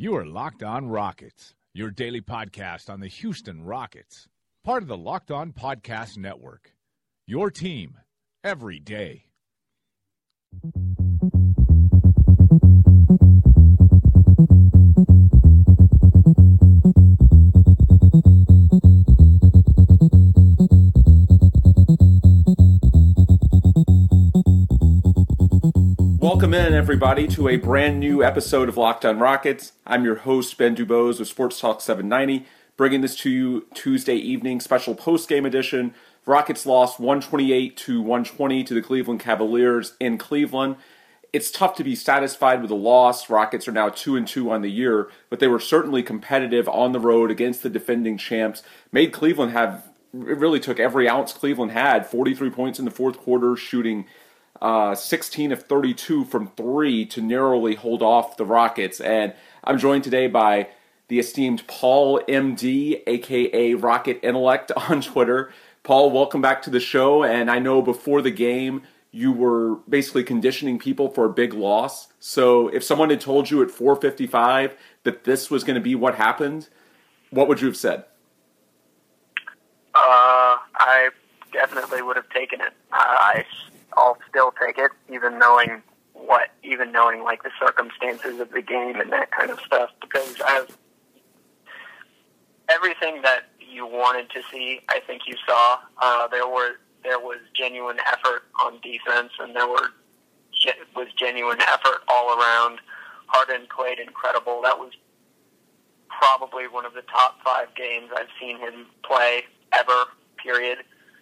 You are Locked On Rockets, your daily podcast on the Houston Rockets, part of the Locked On Podcast Network. Your team every day. Welcome in, everybody, to a brand new episode of Locked On Rockets. I'm your host, Ben Dubose of Sports Talk 790, bringing this to you Tuesday evening, special post-game edition. Rockets lost 128-120 to the Cleveland Cavaliers in Cleveland. It's tough to be satisfied with a loss. Rockets are now 2-2 on the year, but they were certainly competitive on the road against the defending champs. Made Cleveland have, it really took every ounce Cleveland had, 43 points in the fourth quarter, shooting 16 of 32 from three to narrowly hold off the Rockets. And I'm joined today by the esteemed Paul MD, aka Rocket Intellect on Twitter. Paul, welcome back to the show. And I know before the game, you were basically conditioning people for a big loss. So if someone had told you at 4:55 that this was going to be what happened, what would you have said? I definitely would have taken it. I'll still take it, even knowing like the circumstances of the game and that kind of stuff, because everything that you wanted to see, I think you saw. There was genuine effort on defense, and there was genuine effort all around. Harden played incredible. That was probably one of the top 5 games I've seen him play ever, period.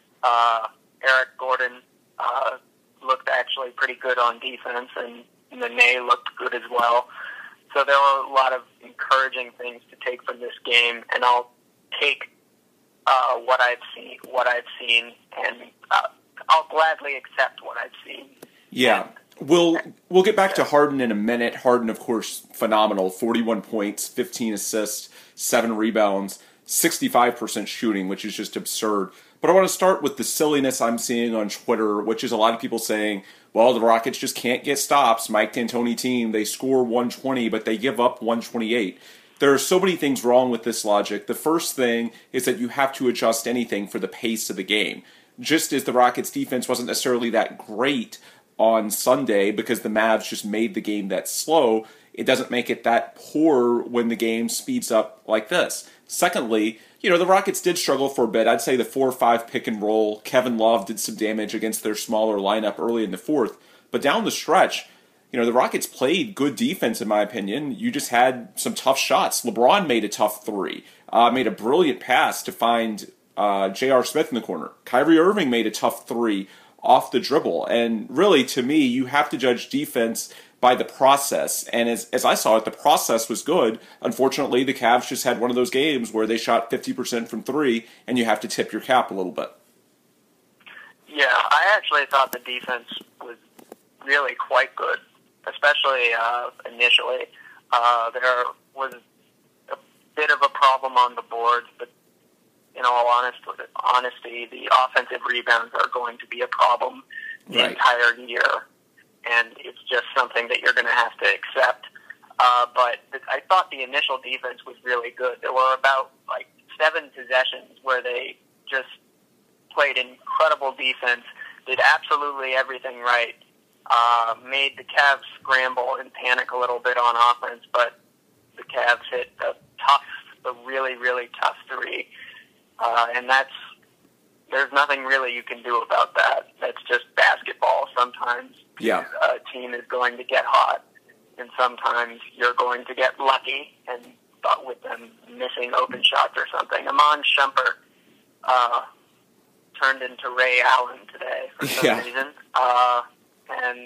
Eric Gordon looked actually pretty good on defense, and Nene looked good as well. So there were a lot of encouraging things to take from this game, and I'll take what I've seen, and I'll gladly accept what I've seen. Yeah, we'll get back to Harden in a minute. Harden, of course, phenomenal. 41 points, 15 assists, 7 rebounds, 65% shooting, which is just absurd. But I want to start with the silliness I'm seeing on Twitter, which is a lot of people saying, well, the Rockets just can't get stops. Mike D'Antoni team, they score 120, but they give up 128. There are so many things wrong with this logic. The first thing is that you have to adjust anything for the pace of the game. Just as the Rockets defense wasn't necessarily that great on Sunday because the Mavs just made the game that slow, it doesn't make it that poor when the game speeds up like this. Secondly, the Rockets did struggle for a bit. I'd say the 4-5 pick and roll. Kevin Love did some damage against their smaller lineup early in the fourth. But down the stretch, the Rockets played good defense, in my opinion. You just had some tough shots. LeBron made a tough three. Made a brilliant pass to find J.R. Smith in the corner. Kyrie Irving made a tough three off the dribble. And really, to me, you have to judge defense by the process. And as I saw it, the process was good. Unfortunately, the Cavs just had one of those games where they shot 50% from three, and you have to tip your cap a little bit. Yeah, I actually thought the defense was really quite good, especially initially. There was a bit of a problem on the boards, but in all honesty, the offensive rebounds are going to be a problem the entire year. And it's just something that you're going to have to accept. But I thought the initial defense was really good. There were about 7 possessions where they just played incredible defense, did absolutely everything right, made the Cavs scramble and panic a little bit on offense, but the Cavs hit a really, really tough three. And there's nothing really you can do about that. That's just basketball. Sometimes a team is going to get hot, and sometimes you're going to get lucky, and with them missing open shots or something. Iman Shumpert turned into Ray Allen today for some reason. And,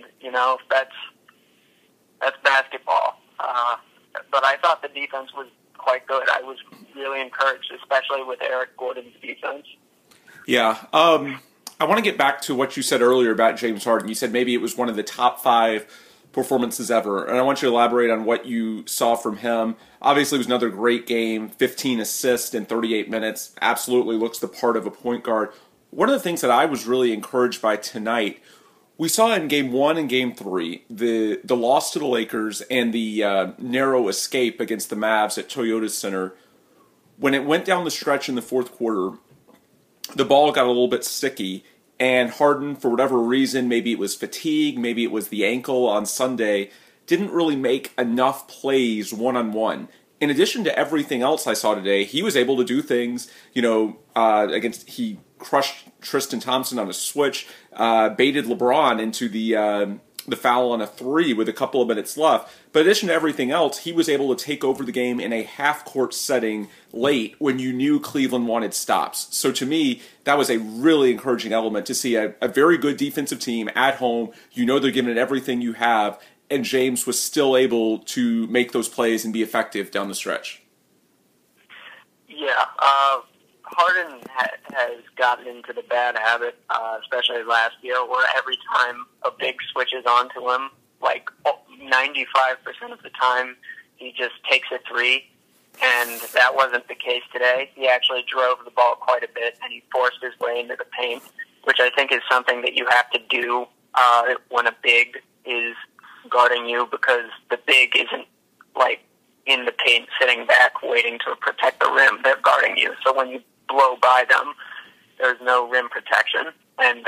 that's basketball. But I thought the defense was quite good. I was really encouraged, especially with Eric Gordon's defense. Yeah. I want to get back to what you said earlier about James Harden. You said maybe it was one of the top 5 performances ever, and I want you to elaborate on what you saw from him. Obviously, it was another great game, 15 assists in 38 minutes. Absolutely looks the part of a point guard. One of the things that I was really encouraged by tonight We saw in Game 1 and Game 3 the loss to the Lakers and the narrow escape against the Mavs at Toyota Center. When it went down the stretch in the fourth quarter, the ball got a little bit sticky, and Harden, for whatever reason, maybe it was fatigue, maybe it was the ankle on Sunday, didn't really make enough plays one-on-one. In addition to everything else I saw today, he was able to do things, he crushed Tristan Thompson on a switch, baited LeBron into the foul on a three with a couple of minutes left. But in addition to everything else, he was able to take over the game in a half-court setting late when you knew Cleveland wanted stops. So to me, that was a really encouraging element to see a very good defensive team at home. You know they're giving it everything you have, and James was still able to make those plays and be effective down the stretch. Yeah, Harden has gotten into the bad habit, especially last year, where every time a big switches onto him, like 95% of the time, he just takes a three, and that wasn't the case today. He actually drove the ball quite a bit, and he forced his way into the paint, which I think is something that you have to do when a big is guarding you, because the big isn't like in the paint sitting back waiting to protect the rim. They're guarding you. So when you blow by them, there's no rim protection. And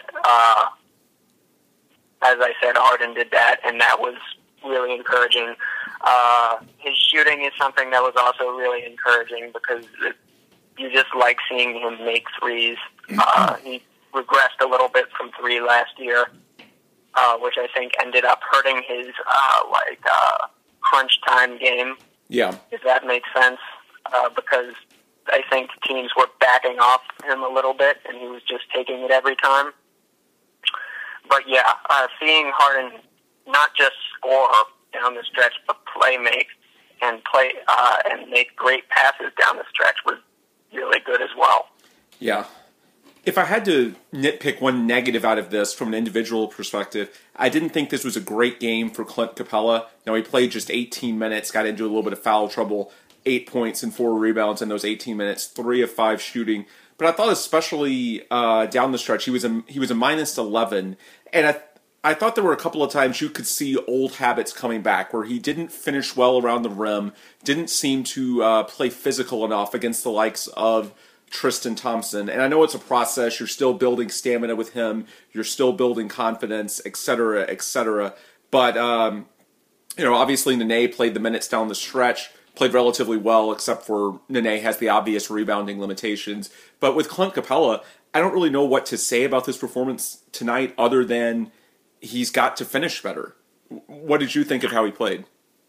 as I said, Harden did that, and that was really encouraging. His shooting is something that was also really encouraging, because you just like seeing him make threes. He regressed a little bit from three last year, which I think ended up hurting his crunch time game. Yeah, if that makes sense, because I think teams were backing off him a little bit, and he was just taking it every time. But yeah, seeing Harden not just score down the stretch, but play make and make great passes down the stretch was really good as well. Yeah. If I had to nitpick one negative out of this from an individual perspective, I didn't think this was a great game for Clint Capella. Now, he played just 18 minutes, got into a little bit of foul trouble, 8 points and 4 rebounds in those 18 minutes, 3 of 5 shooting. But I thought especially down the stretch, he was a minus 11. And I thought there were a couple of times you could see old habits coming back, where he didn't finish well around the rim, didn't seem to play physical enough against the likes of Tristan Thompson. And I know it's a process. You're still building stamina with him. You're still building confidence, et cetera, et cetera. But, obviously Nene played the minutes down the stretch, played relatively well, except for Nene has the obvious rebounding limitations. But with Clint Capella, I don't really know what to say about this performance tonight other than he's got to finish better. What did you think of how he played?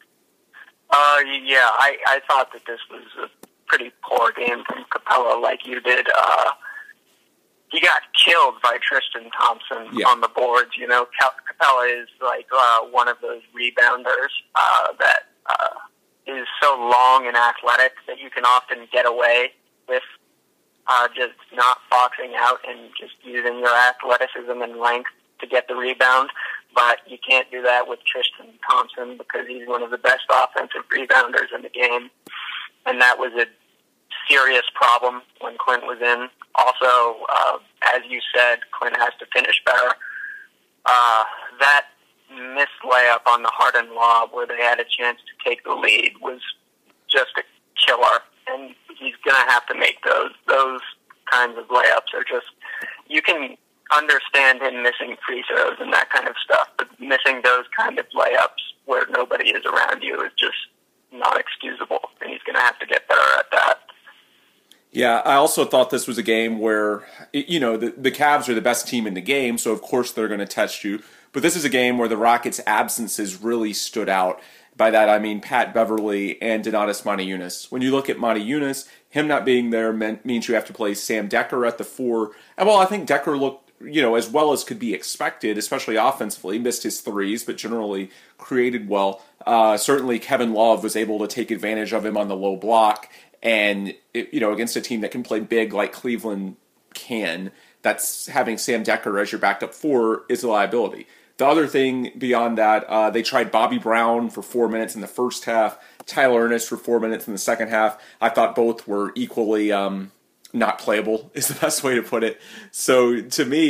I thought that this was a pretty poor game from Capella, like you did. He got killed by Tristan Thompson on the boards. Capella is like one of those rebounders that is so long and athletic that you can often get away with just not boxing out and just using your athleticism and length to get the rebound. But you can't do that with Tristan Thompson, because he's one of the best offensive rebounders in the game. And that was a serious problem when Clint was in. Also, as you said, Clint has to finish better. That missed layup on the Harden lob where they had a chance to take the lead was just a killer. And he's going to have to make those. Those kinds of layups are just, you can understand him missing free throws and that kind of stuff, but missing those kind of layups where nobody is around you is just not excusable, and he's going to have to get better at that. Yeah, I also thought this was a game where, the Cavs are the best team in the game, so of course they're going to test you. But this is a game where the Rockets' absences really stood out. By that I mean Pat Beverly and Donatas Motiejunas. When you look at Motiejunas, him not being there means you have to play Sam Decker at the 4. And I think Decker looked, as well as could be expected, especially offensively. Missed his threes, but generally created well. Certainly Kevin Love was able to take advantage of him on the low block. And, against a team that can play big like Cleveland can, that's having Sam Decker as your backup 4 is a liability. The other thing beyond that, they tried Bobby Brown for 4 minutes in the first half, Tyler Ernest for 4 minutes in the second half. I thought both were equally not playable, is the best way to put it. So to me,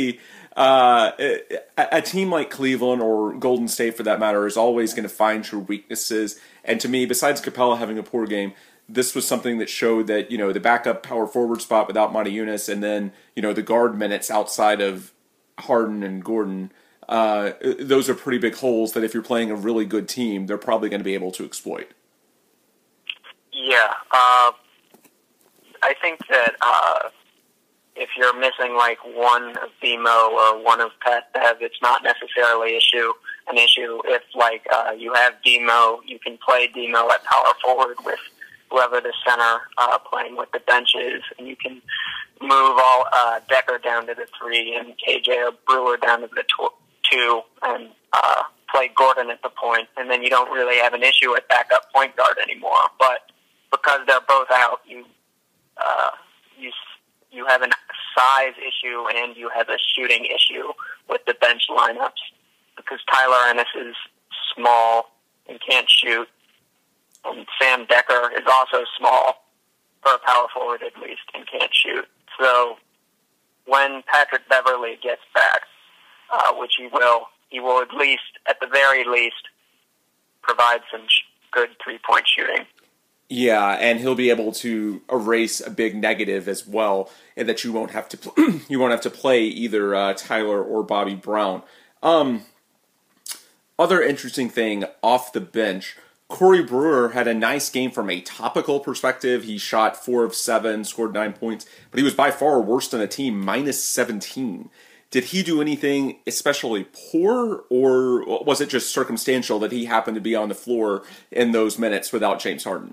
a team like Cleveland or Golden State, for that matter, is always going to find your weaknesses. And to me, besides Capella having a poor game, this was something that showed that, the backup power forward spot without Matajunas, and then, the guard minutes outside of Harden and Gordon, those are pretty big holes that if you're playing a really good team, they're probably going to be able to exploit. Yeah, I think that if you're missing like one of Demo or one of Pat Bev, it's not necessarily an issue. If you have Demo, you can play Demo at power forward with whoever the center playing with the benches, and you can move all Decker down to the 3 and KJ or Brewer down to the 2 and play Gordon at the point, and then you don't really have an issue at backup point guard anymore. But because they're both out, you have a size issue and you have a shooting issue with the bench lineups because Tyler Ennis is small and can't shoot, and Sam Decker is also small, for a power forward at least, and can't shoot. So when Patrick Beverley gets back, which he will at least, at the very least, provide some good three-point shooting. Yeah, and he'll be able to erase a big negative as well, and that you won't have to you won't have to play either Tyler or Bobby Brown. Other interesting thing off the bench, Corey Brewer had a nice game from a topical perspective. He shot 4 of 7, scored 9 points, but he was by far worse than a team, minus 17. Did he do anything especially poor, or was it just circumstantial that he happened to be on the floor in those minutes without James Harden?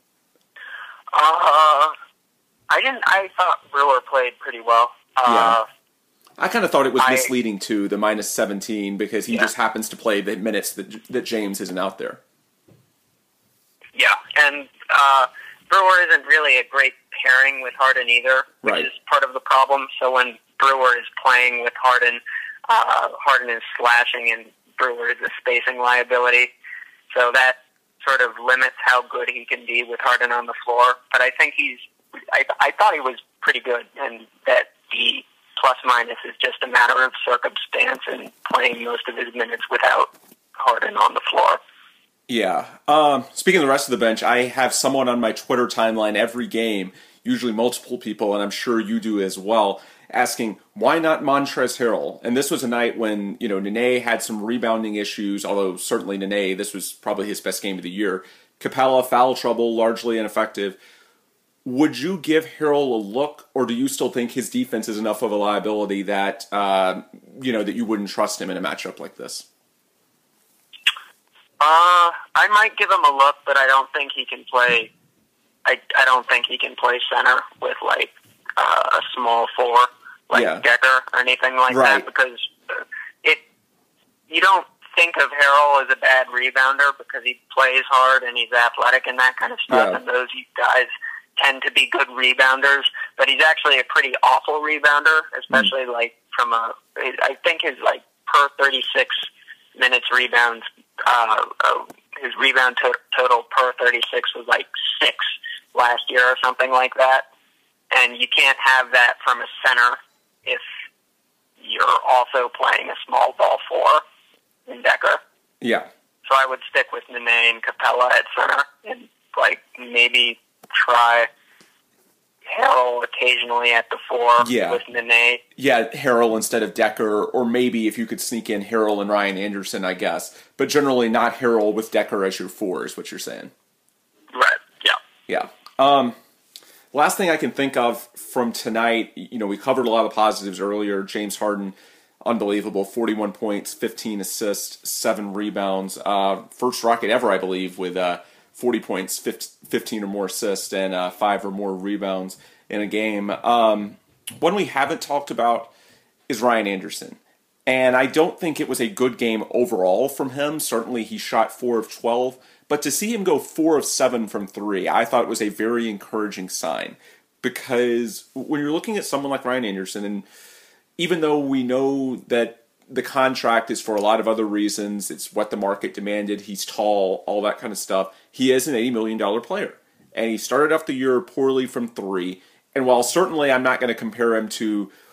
I thought Brewer played pretty well. Yeah. I kind of thought it was misleading too, the minus 17, because he just happens to play the minutes that James isn't out there. Yeah, and Brewer isn't really a great pairing with Harden either, which is part of the problem. So when Brewer is playing with Harden, Harden is slashing and Brewer is a spacing liability. So that sort of limits how good he can be with Harden on the floor. But I think I thought he was pretty good, and that the plus-minus is just a matter of circumstance and playing most of his minutes without Harden on the floor. Yeah. Speaking of the rest of the bench, I have someone on my Twitter timeline every game, usually multiple people, and I'm sure you do as well, asking, why not Montrezl Harrell? And this was a night when, Nene had some rebounding issues, although certainly Nene, this was probably his best game of the year. Capella, foul trouble, largely ineffective. Would you give Harrell a look, or do you still think his defense is enough of a liability that, that you wouldn't trust him in a matchup like this? I might give him a look, but I don't think he can play. I don't think he can play center with a small 4 Decker or anything like that, because you don't think of Harrell as a bad rebounder because he plays hard and he's athletic and that kind of stuff, and those guys tend to be good rebounders, but he's actually a pretty awful rebounder, especially I think his per 36 minutes rebounds, his rebound total per 36 was 6 last year or something like that. And you can't have that from a center if you're also playing a small ball 4 in Decker. Yeah. So I would stick with Nene and Capella at center and maybe try Harrell occasionally at the 4 with Nene. Yeah, Harrell instead of Decker, or maybe if you could sneak in Harrell and Ryan Anderson, I guess. But generally not Harrell with Decker as your 4 is what you're saying. Right, yeah. Last thing I can think of from tonight, we covered a lot of positives earlier. James Harden, unbelievable, 41 points, 15 assists, 7 rebounds. First Rocket ever, I believe, with 40 points, 15 or more assists, and 5 or more rebounds in a game. One we haven't talked about is Ryan Anderson. And I don't think it was a good game overall from him. Certainly he shot 4 of 12. But to see him go 4 of 7 from 3, I thought it was a very encouraging sign. Because when you're looking at someone like Ryan Anderson, and even though we know that the contract is for a lot of other reasons, it's what the market demanded, he's tall, all that kind of stuff, he is an $80 million player. And he started off the year poorly from 3. And while certainly I'm not going to compare him to,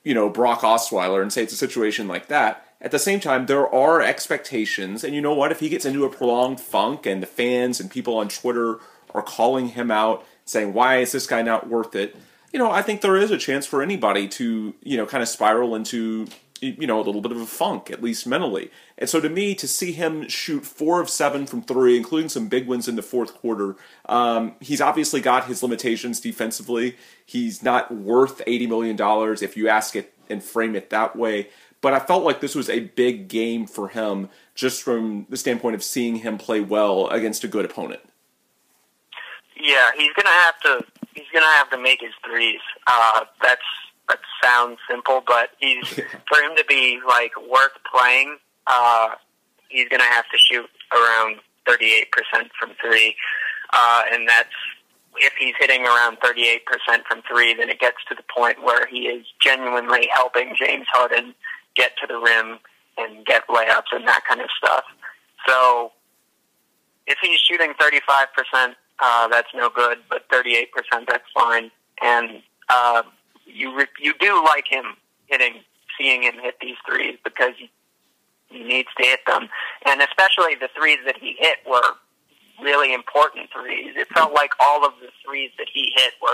Brock Osweiler and say it's a situation like that. At the same time, there are expectations, and you know what? If he gets into a prolonged funk and the fans and people on Twitter are calling him out, saying, why is this guy not worth it? I think there is a chance for anybody to, kind of spiral into, a little bit of a funk, at least mentally. And so to me, to see him shoot 4 of 7 from 3, including some big ones in the fourth quarter, he's obviously got his limitations defensively. He's not worth $80 million if you ask it and frame it that way. But I felt like this was a big game for him just from the standpoint of seeing him play well against a good opponent. Yeah, he's gonna have to make his threes. That sounds simple, but for him to be worth playing, he's gonna have to shoot around 38% from 3, and that's if he's hitting around 38% from 3, then it gets to the point where he is genuinely helping James Harden get to the rim and get layups and that kind of stuff. So if he's shooting 35%, that's no good, but 38%, that's fine. And you do like him seeing him hit these threes because he needs to hit them. And especially the threes that he hit were really important threes. It felt like all of the threes that he hit were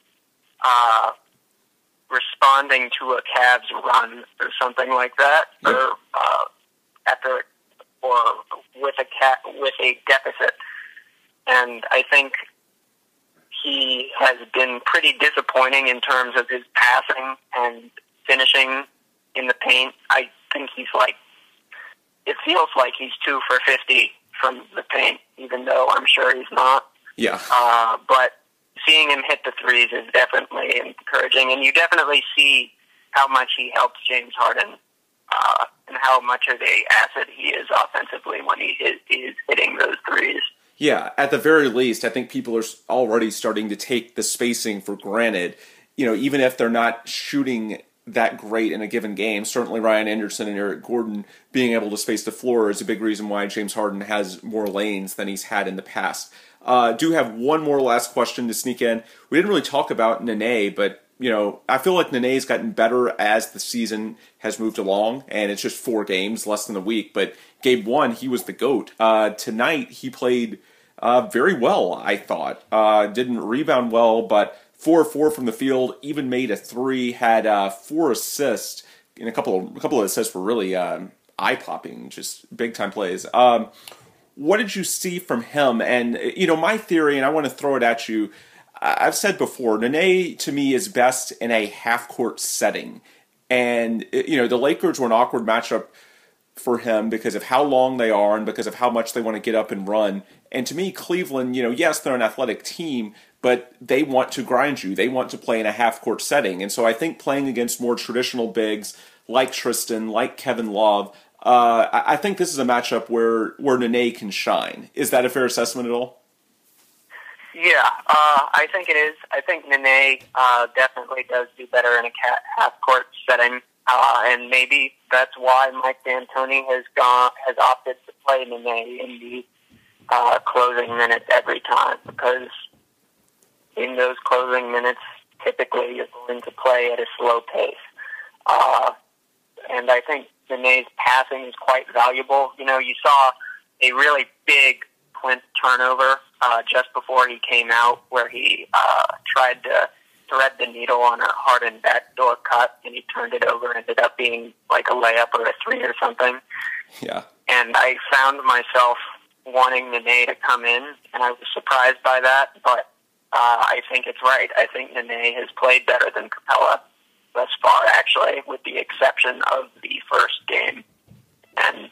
responding to a Cavs run or something like that, or with a deficit. And I think he has been pretty disappointing in terms of his passing and finishing in the paint. I think it feels like he's 2 for 50 from the paint, even though I'm sure he's not. Yeah. But seeing him hit the threes is definitely encouraging, and you definitely see how much he helps James Harden and how much of a asset he is offensively when he is hitting those threes. Yeah, at the very least, I think people are already starting to take the spacing for granted. Even if they're not shooting that great in a given game, certainly Ryan Anderson and Eric Gordon being able to space the floor is a big reason why James Harden has more lanes than he's had in the past. Do have one more last question to sneak in. We didn't really talk about Nene, but I feel like Nene's gotten better as the season has moved along, and it's just 4 games, less than a week. But game 1, he was the GOAT. Tonight, he played very well, I thought. Didn't rebound well, but 4-4 from the field, even made a 3, had 4 assists, and a couple of assists were really eye-popping, just big-time plays. What did you see from him? And, my theory, and I want to throw it at you, I've said before, Nene, to me, is best in a half-court setting. And, the Lakers were an awkward matchup for him because of how long they are and because of how much they want to get up and run. And to me, Cleveland, yes, they're an athletic team, but they want to grind you. They want to play in a half-court setting. And so I think playing against more traditional bigs like Tristan, like Kevin Love, I think this is a matchup where Nene can shine. Is that a fair assessment at all? Yeah, I think it is. I think Nene definitely does do better in a half-court setting, and maybe that's why Mike D'Antoni has opted to play Nene in the closing minutes every time, because in those closing minutes, typically you're going to play at a slow pace. And I think Nene's passing is quite valuable. You saw a really big Clint turnover just before he came out, where he tried to thread the needle on a Harden backdoor cut, and he turned it over and ended up being like a layup or a 3 or something. Yeah. And I found myself wanting Nene to come in, and I was surprised by that, but I think it's right. I think Nene has played better than Capella thus far, actually, with the exception of the first game. And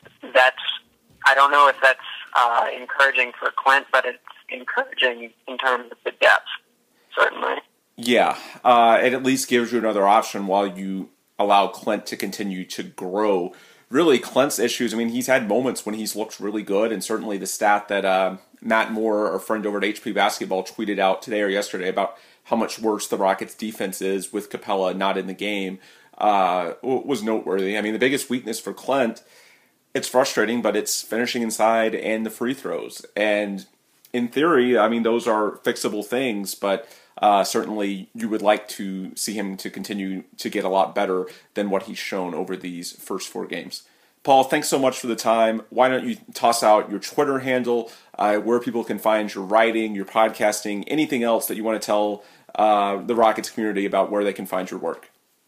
I don't know if that's encouraging for Clint, but it's encouraging in terms of the depth, certainly. Yeah, it at least gives you another option while you allow Clint to continue to grow. Really, Clint's issues, he's had moments when he's looked really good, and certainly the stat that Matt Moore, our friend over at HP Basketball, tweeted out today or yesterday about how much worse the Rockets' defense is with Capella not in the game was noteworthy. The biggest weakness for Clint, it's frustrating, but it's finishing inside and the free throws. And in theory, I mean, those are fixable things, but certainly you would like to see him to continue to get a lot better than what he's shown over these first 4 games. Paul, thanks so much for the time. Why don't you toss out your Twitter handle, where people can find your writing, your podcasting, anything else that you want to tell the Rockets community about where they can find your work?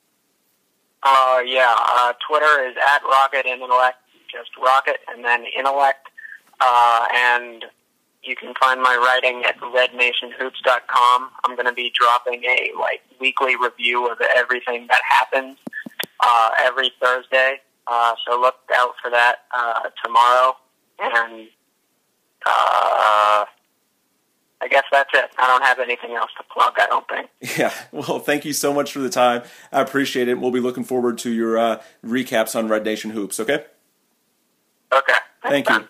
Twitter is at RocketIntellect, just Rocket and then Intellect, and you can find my writing at RedNationHoops.com. I'm going to be dropping a weekly review of everything that happens every Thursday. So look out for that tomorrow. And I guess that's it. I don't have anything else to plug, I don't think. Yeah, well, thank you so much for the time. I appreciate it. We'll be looking forward to your recaps on Red Nation Hoops, okay? Okay. Thank you.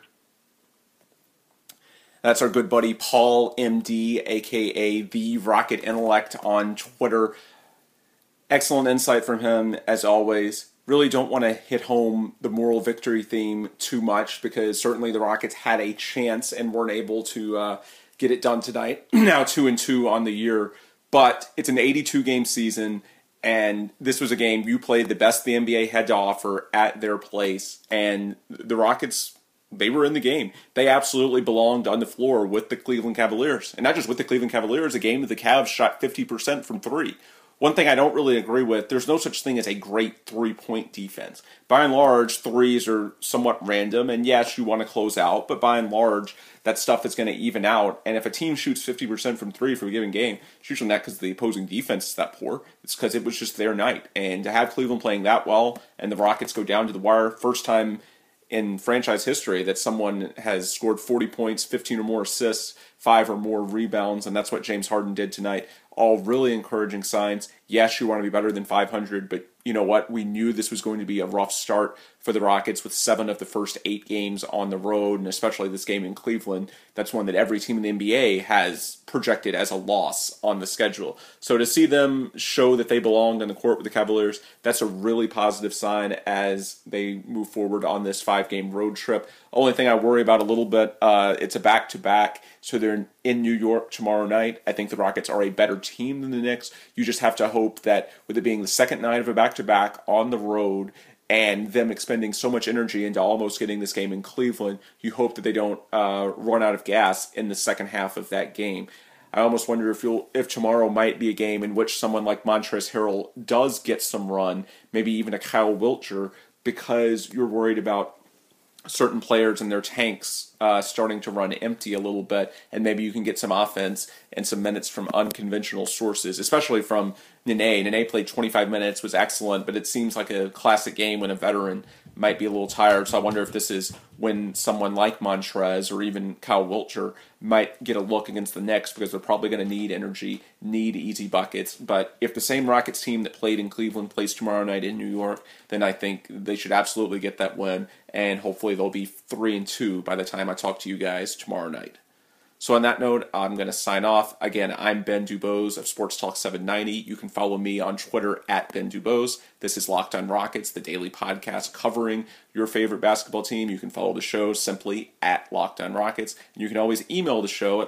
That's our good buddy Paul MD, a.k.a. The Rocket Intellect on Twitter. Excellent insight from him, as always. Really don't want to hit home the moral victory theme too much, because certainly the Rockets had a chance and weren't able to get it done tonight. Now 2-2 on the year, but it's an 82-game season, and this was a game you played the best the NBA had to offer at their place, and the Rockets, they were in the game. They absolutely belonged on the floor with the Cleveland Cavaliers, and not just with the Cleveland Cavaliers, a game that the Cavs shot 50% from 3. One thing I don't really agree with, there's no such thing as a great three-point defense. By and large, threes are somewhat random, and yes, you want to close out, but by and large, that stuff is going to even out. And if a team shoots 50% from 3 for a given game, it's usually not because the opposing defense is that poor. It's because it was just their night. And to have Cleveland playing that well and the Rockets go down to the wire, first time in franchise history that someone has scored 40 points, 15 or more assists, 5 or more rebounds, and that's what James Harden did tonight. All really encouraging signs. Yes, you want to be better than 500, but you know what? We knew this was going to be a rough start for the Rockets with 7 of the first 8 games on the road, and especially this game in Cleveland. That's one that every team in the NBA has projected as a loss on the schedule. So to see them show that they belonged on the court with the Cavaliers, that's a really positive sign as they move forward on this 5-game road trip. Only thing I worry about a little bit, it's a back-to-back, so they're in New York tomorrow night. I think the Rockets are a better team than the Knicks. You just have to hope that with it being the second night of a back-to-back on the road and them expending so much energy into almost getting this game in Cleveland, you hope that they don't run out of gas in the second half of that game. I almost wonder if tomorrow might be a game in which someone like Montrezl Harrell does get some run, maybe even a Kyle Wiltjer, because you're worried about certain players and their tanks starting to run empty a little bit, and maybe you can get some offense and some minutes from unconventional sources, especially from Nene. Nene played 25 minutes, was excellent, but it seems like a classic game when a veteran might be a little tired, so I wonder if this is when someone like Montrez or even Kyle Wiltjer might get a look against the Knicks, because they're probably going to need energy, need easy buckets. But if the same Rockets team that played in Cleveland plays tomorrow night in New York, then I think they should absolutely get that win, and hopefully they'll be 3-2 by the time I talk to you guys tomorrow night. So on that note, I'm going to sign off. Again, I'm Ben Dubose of Sports Talk 790. You can follow me on Twitter at Ben Dubose. This is Locked on Rockets, the daily podcast covering your favorite basketball team. You can follow the show simply at Locked on Rockets. And you can always email the show at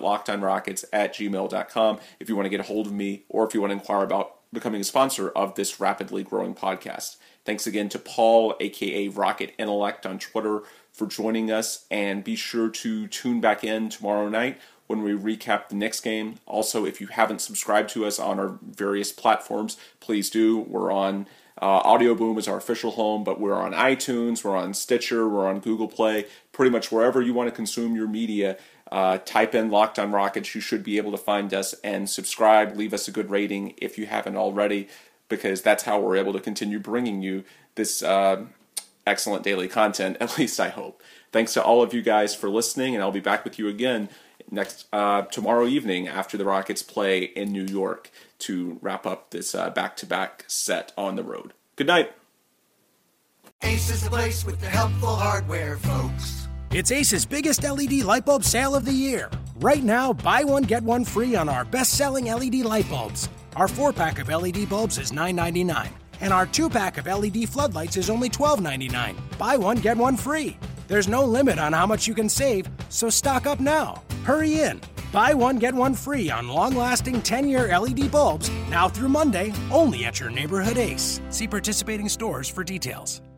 lockedonrockets@gmail.com if you want to get a hold of me or if you want to inquire about becoming a sponsor of this rapidly growing podcast. Thanks again to Paul, a.k.a. Rocket Intellect on Twitter, for joining us, and be sure to tune back in tomorrow night when we recap the Knicks game. Also, if you haven't subscribed to us on our various platforms, please do. We're on Audio Boom is our official home, but we're on iTunes, we're on Stitcher, we're on Google Play, pretty much wherever you want to consume your media. Type in Locked on Rockets. You should be able to find us and subscribe. Leave us a good rating if you haven't already, because that's how we're able to continue bringing you this excellent daily content, at least I hope. Thanks to all of you guys for listening, and I'll be back with you again tomorrow evening after the Rockets play in New York to wrap up this back-to-back set on the road. Good night. Ace is the place with the helpful hardware, folks. It's Ace's biggest LED light bulb sale of the year. Right now, buy one, get one free on our best-selling LED light bulbs. Our 4-pack of LED bulbs is $9.99. And our 2-pack of LED floodlights is only $12.99. Buy one, get one free. There's no limit on how much you can save, so stock up now. Hurry in. Buy one, get one free on long-lasting 10-year LED bulbs now through Monday, only at your neighborhood Ace. See participating stores for details.